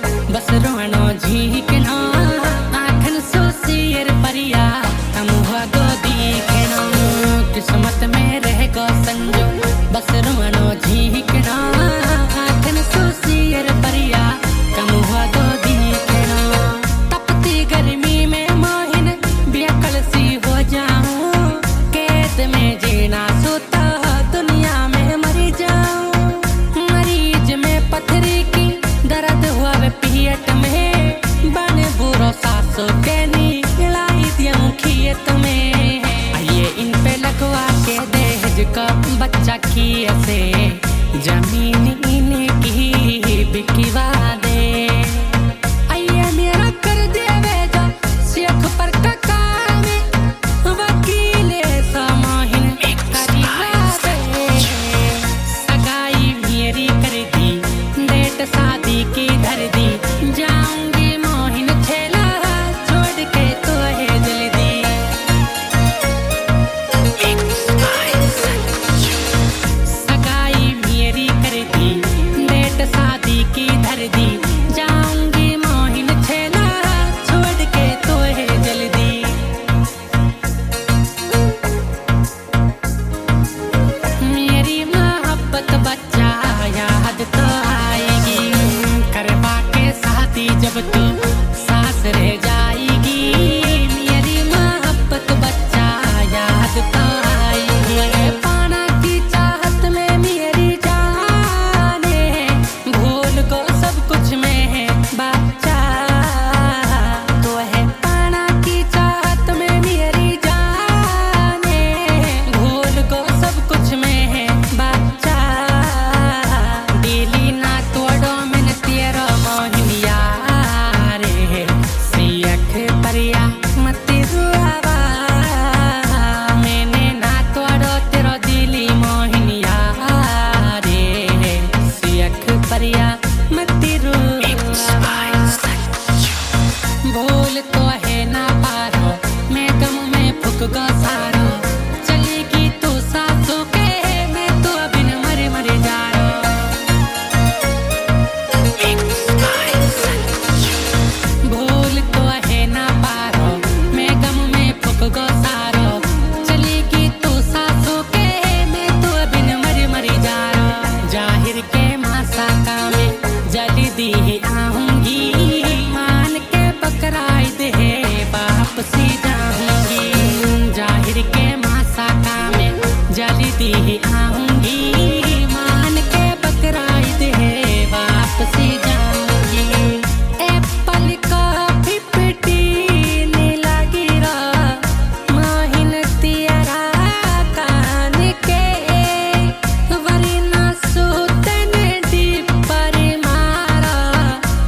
बस रोनो झीकना आखन सो सिर परिया तमुहा गो दीखना किस्मत में रह गो संजो बस रोनो झीकना आखन सो सिर परिया तमुहा गो दीखना तपती गर्मी में मोहिन बेकल सी हो जाऊं कैद में जीना सोता दुनिया में मर जाऊं मरीज में पथरी की दर्द हुआ वे पियट में बने बुरो सासों के नी लाई दियां खियत में आइए इन पे लगवा के दहेज का बच्चा की ऐसे जमीन इनकी बिकवा दे आइए मेरा कर दे बेजा शेख पर का में वकील समाहिन करिवा दे सगाई मेरी कर दी डेट शादी की धर दी जाऊंगी मोहिन ठेला छोड़ के तो है जल्दी सगाई मेरी कर दी डेट शादी की धर दी जाऊंगी मोहिन ठेला छोड़ के तो है जल्दी मेरी मोहब्बत बच्चा याद तो आएगी करवा के साथी जब तू सास रह जाएगी मेरी मोहब्बत बच्चा याद तो आएगी पाना की चाहत में मेरी जान है भूल को सब कुछ में है बच्चा तो है पाना की चाहत में मेरी जान है भूल को सब कुछ में है बच्चा दिली ना तोड़ो मैंने तेरा मोहिनिया रे सियख परिया मत रुआवा मैंने ना तोड़ो तेरा दिली मोहिनिया रे सियख परिया मत रुआवा भूल तो है ना पारो मैं गम में फुक गो सारो चलेगी तू सासों के मैं तो अभी न मरे मरे जा भूल तो है ना पारो मैं गम में फुक गो सारो चलेगी तू सासों के मैं तो अभी न मरे मरे जा जाहिर के मासा का में जल्दी दी आऊंगी मान के पकड़ाई दे बाप सी जाऊंगी जाहिर के मासा का में जल्दी आऊंगी मान के पकड़ाई दे बाप सी जाऊंगी एप्पल का पिपटी नीला गिरा माहिन तेरा कान के वरना सुतन दी पर मारा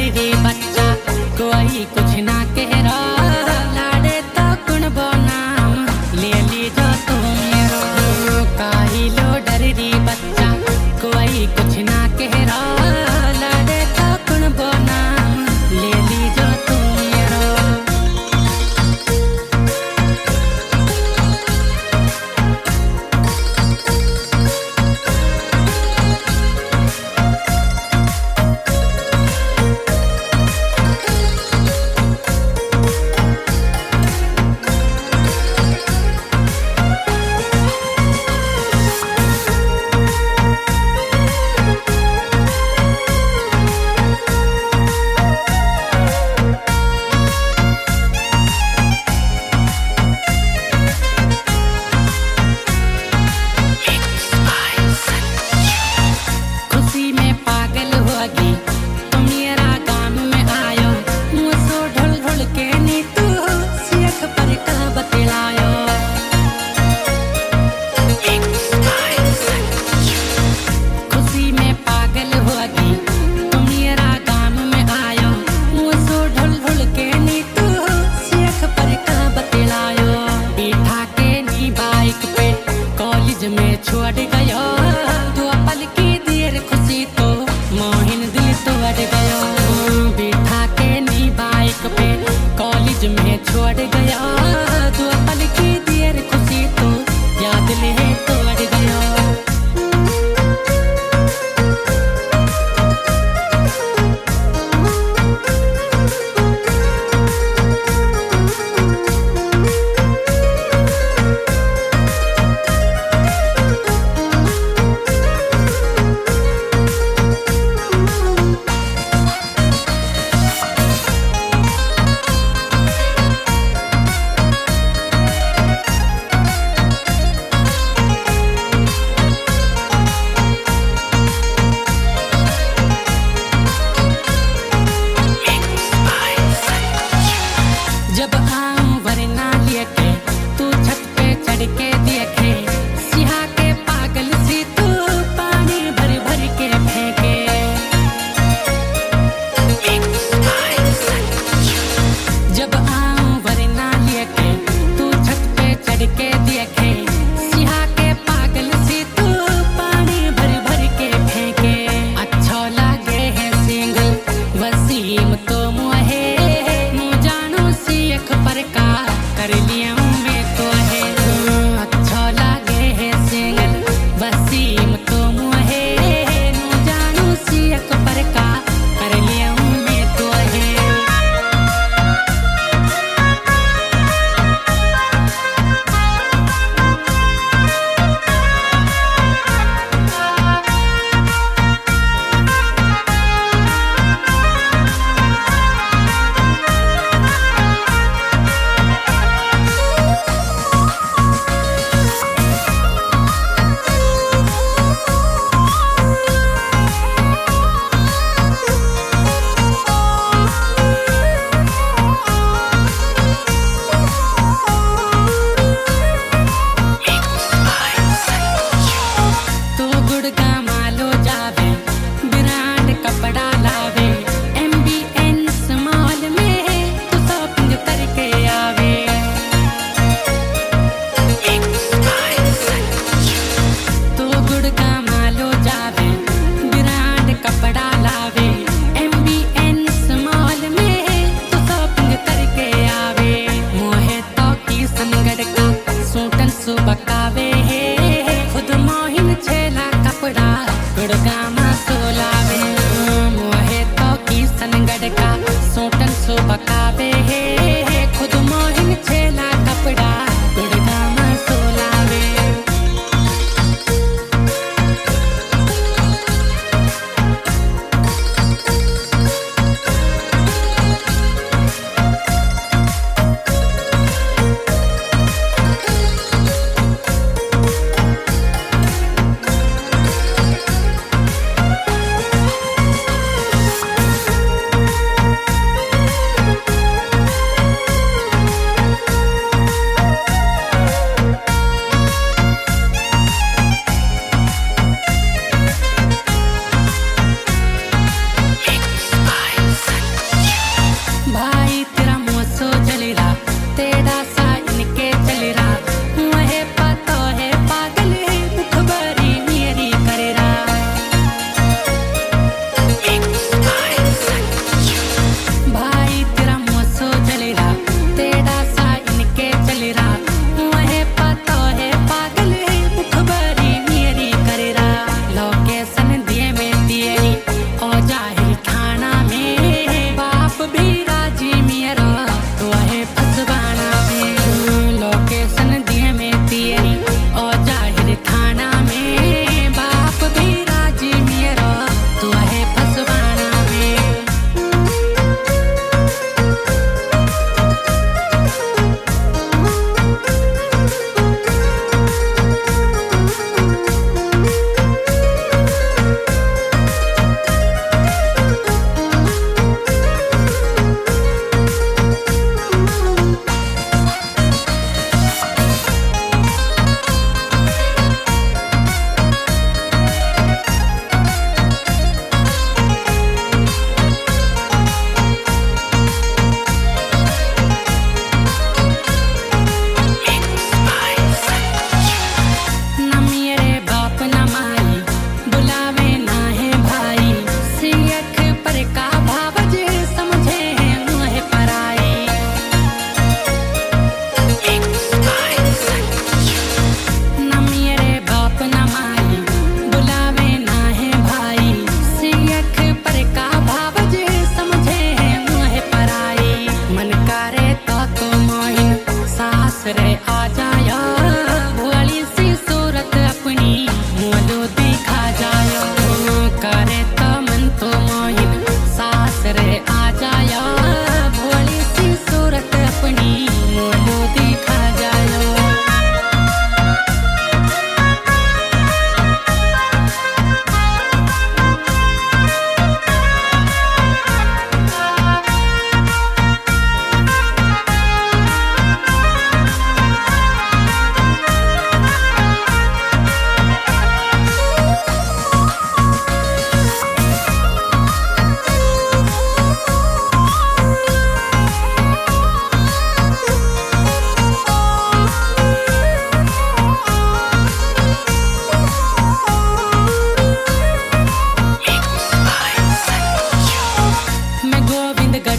रे बच्चा कोई कुछ ना कह रहा लाडे तो कुण नाम ले लीजो तुम मेरो काहे लो डर रे बच्चा कोई कुछ ना कह रहा लाडे तो कुण नाम ले लीजो तुम मेरो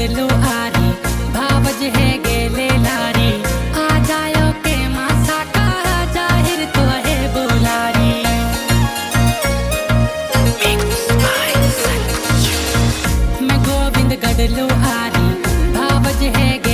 गडलो आरी भावज है गेले लारी आ जायो के मासा का जाहिर तो है बोलारी मैं गोविंद गडलो आरी भावज है